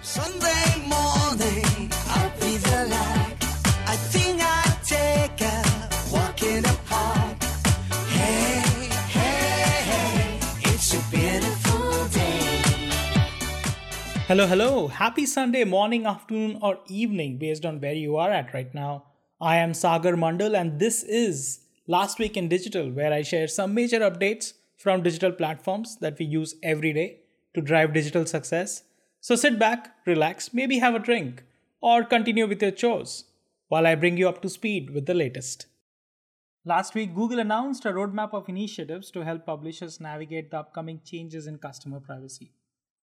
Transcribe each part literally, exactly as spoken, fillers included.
Sunday morning, I'll be the light. I think I'll take a walk in the park. Hey, hey, hey, it's a beautiful day. Hello, hello. Happy Sunday morning, afternoon, or evening based on where you are at right now. I am Sagar Mandal, and this is Last Week in Digital, where I share some major updates from digital platforms that we use every day to drive digital success. So sit back, relax, maybe have a drink, or continue with your chores while I bring you up to speed with the latest. Last week, Google announced a roadmap of initiatives to help publishers navigate the upcoming changes in customer privacy.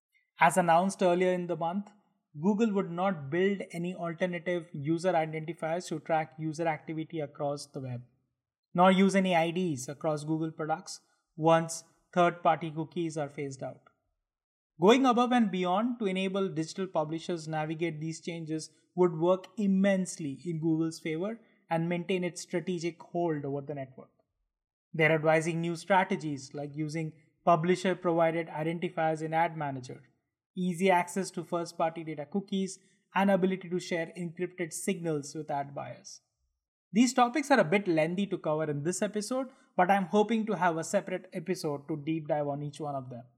As announced earlier in the month, Google would not build any alternative user identifiers to track user activity across the web, nor use any I Ds across Google products once third-party cookies are phased out. Going above and beyond to enable digital publishers navigate these changes would work immensely in Google's favor and maintain its strategic hold over the network. They're advising new strategies like using publisher-provided identifiers in Ad Manager, easy access to first-party data cookies, and ability to share encrypted signals with ad buyers. These topics are a bit lengthy to cover in this episode, but I'm hoping to have a separate episode to deep dive on each one of them.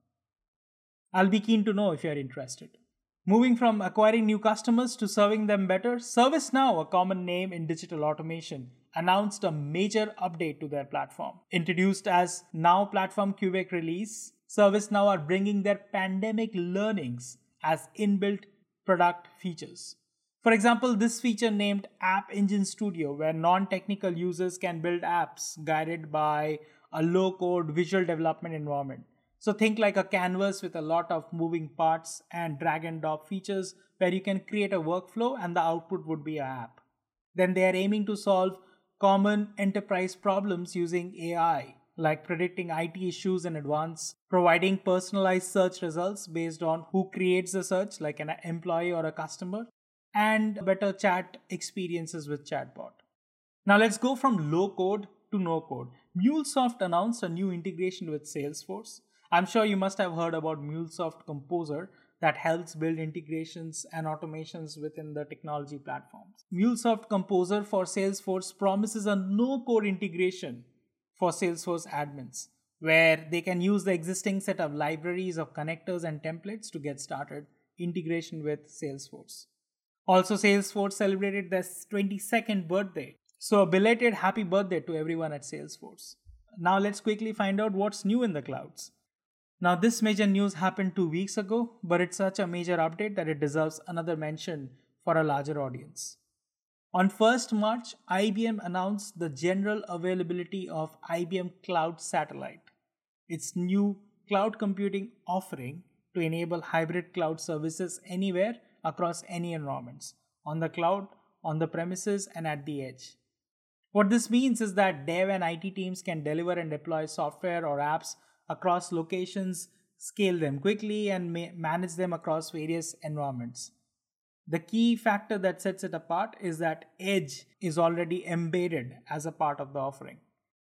I'll be keen to know if you're interested. Moving from acquiring new customers to serving them better, ServiceNow, a common name in digital automation, announced a major update to their platform. Introduced as Now Platform Quebec Release, ServiceNow are bringing their pandemic learnings as inbuilt product features. For example, this feature named App Engine Studio, where non-technical users can build apps guided by a low-code visual development environment. So think like a canvas with a lot of moving parts and drag and drop features where you can create a workflow and the output would be an app. Then they are aiming to solve common enterprise problems using A I, like predicting I T issues in advance, providing personalized search results based on who creates the search, like an employee or a customer, and better chat experiences with chatbot. Now let's go from low code to no code. MuleSoft announced a new integration with Salesforce. I'm sure you must have heard about MuleSoft Composer that helps build integrations and automations within the technology platforms. MuleSoft Composer for Salesforce promises a no-code integration for Salesforce admins, where they can use the existing set of libraries of connectors and templates to get started integration with Salesforce. Also, Salesforce celebrated their twenty-second birthday, so a belated happy birthday to everyone at Salesforce. Now let's quickly find out what's new in the clouds. Now, this major news happened two weeks ago, but it's such a major update that it deserves another mention for a larger audience. On first of March, I B M announced the general availability of I B M Cloud Satellite, its new cloud computing offering to enable hybrid cloud services anywhere across any environments, on the cloud, on the premises, and at the edge. What this means is that dev and I T teams can deliver and deploy software or apps across locations, scale them quickly, and ma- manage them across various environments. The key factor that sets it apart is that Edge is already embedded as a part of the offering.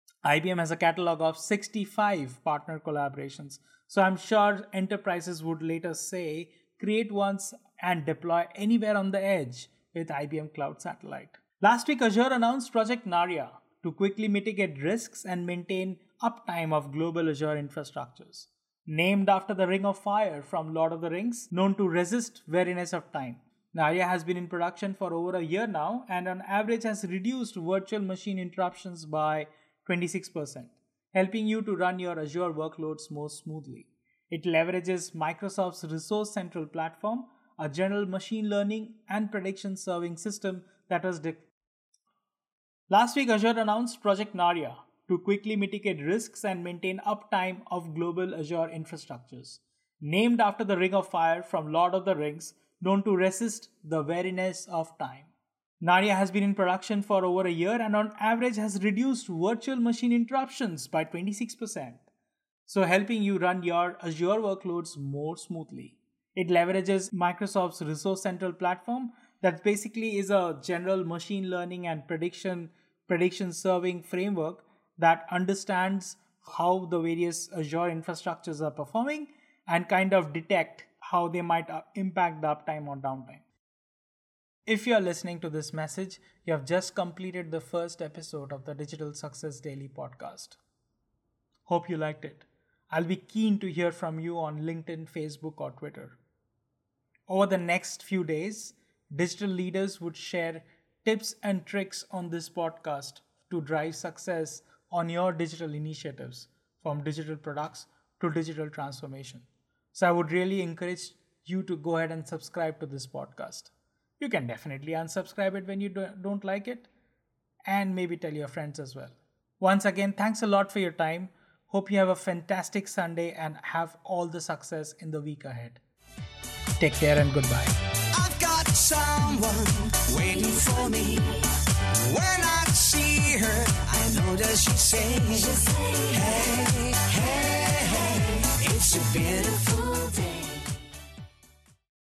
I B M has a catalog of sixty-five partner collaborations, so I'm sure enterprises would later say, create once and deploy anywhere on the edge with I B M Cloud Satellite. Last week, Azure announced Project Narya to quickly mitigate risks and maintain uptime of global Azure infrastructures. Named after the Ring of Fire from Lord of the Rings, known to resist weariness of time. Narya has been in production for over a year now and on average has reduced virtual machine interruptions by twenty-six percent, helping you to run your Azure workloads more smoothly. It leverages Microsoft's Resource Central platform, a general machine learning and prediction serving system that was de- Last week, Azure announced Project Narya to quickly mitigate risks and maintain uptime of global Azure infrastructures. Named after the Ring of Fire from Lord of the Rings, known to resist the weariness of time. Narya has been in production for over a year and on average has reduced virtual machine interruptions by twenty-six percent, so helping you run your Azure workloads more smoothly. It leverages Microsoft's Resource Central platform that basically is a general machine learning and prediction prediction serving framework that understands how the various Azure infrastructures are performing and kind of detect how they might uh, impact the uptime or downtime. If you are listening to this message, you have just completed the first episode of the Digital Success Daily podcast. Hope you liked it. I'll be keen to hear from you on LinkedIn, Facebook, or Twitter. Over the next few days, digital leaders would share tips and tricks on this podcast to drive success on your digital initiatives, from digital products to digital transformation. So I would really encourage you to go ahead and subscribe to this podcast. You can definitely unsubscribe it when you don't like it, and maybe tell your friends as well. Once again, thanks a lot for your time. Hope you have a fantastic Sunday and have all the success in the week ahead. Take care and goodbye. I've got someone waiting for me. When I see her, I know that she'll say, hey, hey, hey, it's a beautiful